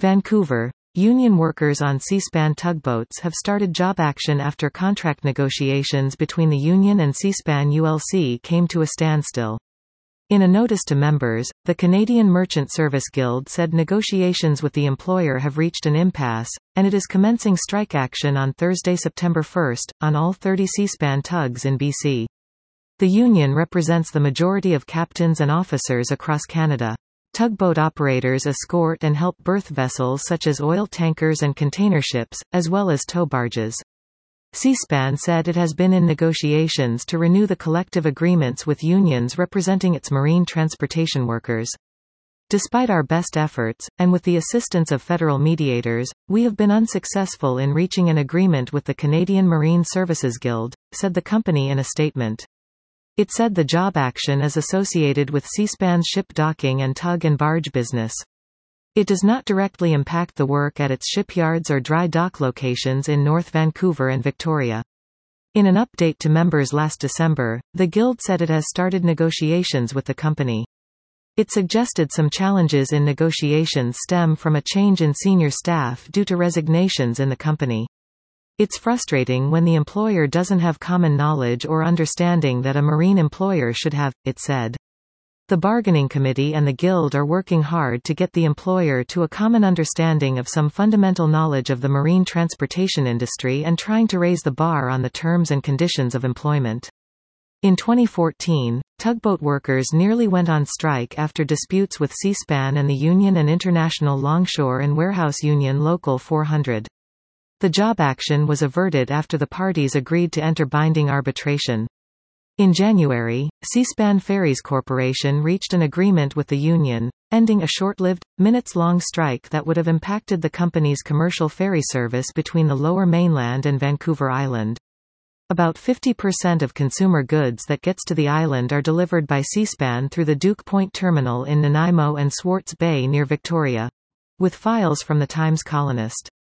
Vancouver. Union workers on Seaspan tugboats have started job action after contract negotiations between the union and Seaspan ULC came to a standstill. In a notice to members, the Canadian Merchant Service Guild said negotiations with the employer have reached an impasse, and it is commencing strike action on Thursday, September 1, on all 30 Seaspan tugs in BC. The union represents the majority of captains and officers across Canada. Tugboat operators escort and help berth vessels such as oil tankers and container ships, as well as tow barges. Seaspan said it has been in negotiations to renew the collective agreements with unions representing its marine transportation workers. Despite our best efforts, and with the assistance of federal mediators, we have been unsuccessful in reaching an agreement with the Canadian Marine Services Guild, said the company in a statement. It said the job action is associated with Seaspan's ship docking and tug and barge business. It does not directly impact the work at its shipyards or dry dock locations in North Vancouver and Victoria. In an update to members last December, the Guild said it has started negotiations with the company. It suggested some challenges in negotiations stem from a change in senior staff due to resignations in the company. It's frustrating when the employer doesn't have common knowledge or understanding that a marine employer should have, it said. The bargaining committee and the Guild are working hard to get the employer to a common understanding of some fundamental knowledge of the marine transportation industry and trying to raise the bar on the terms and conditions of employment. In 2014, tugboat workers nearly went on strike after disputes with Seaspan and the union and International Longshore and Warehouse Union Local 400. The job action was averted after the parties agreed to enter binding arbitration. In January, Seaspan Ferries Corporation reached an agreement with the union, ending a short-lived, minutes-long strike that would have impacted the company's commercial ferry service between the Lower Mainland and Vancouver Island. About 50% of consumer goods that gets to the island are delivered by Seaspan through the Duke Point Terminal in Nanaimo and Swartz Bay near Victoria. With files from the Times Colonist.